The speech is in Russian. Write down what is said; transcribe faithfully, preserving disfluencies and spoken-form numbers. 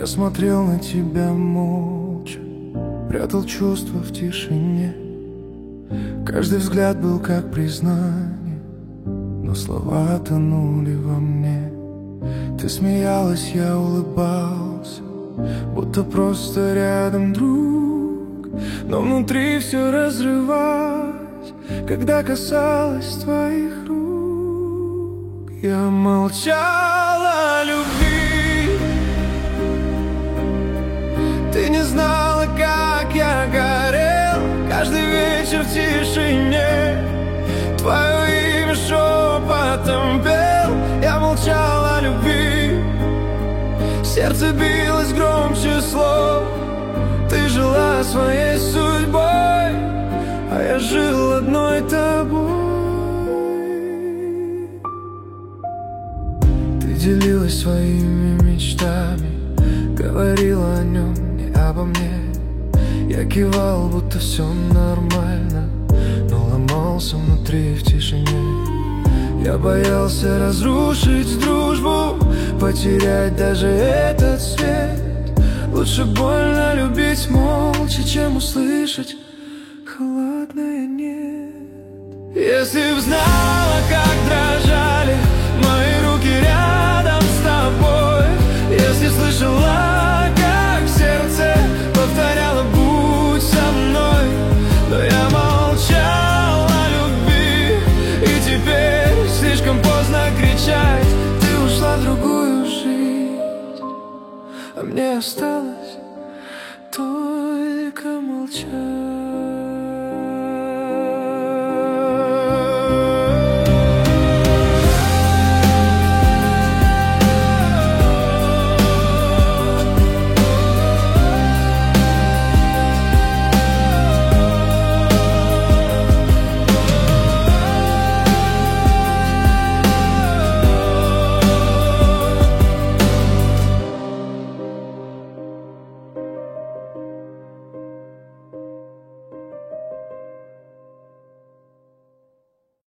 Я смотрел на тебя молча, прятал чувства в тишине. Каждый взгляд был как признание, но слова тонули во мне. Ты смеялась, я улыбался, будто просто рядом друг. Но внутри все разрывалось, когда касалась твоих рук. Я молчала о любви, ты не знала, как я горел. Каждый вечер в тишине твое имя шепотом пел. Я молчал о любви, сердце билось громче слов. Ты жила своей судьбой, а я жил одной тобой. Ты делилась своими мечтами, говорила о нем, не обо мне. Я кивал, будто все нормально, но ломался внутри в тишине. Я боялся разрушить дружбу, потерять даже этот свет. Лучше больно любить молча, чем услышать холодное нет. Если б знала, как дрожали мои руки рядом с тобой, если слышала, как сердце повторяло «будь со мной», но я молчал о любви, и теперь слишком поздно кричать. Ты ушла в другую жизнь, а мне осталось только молчать.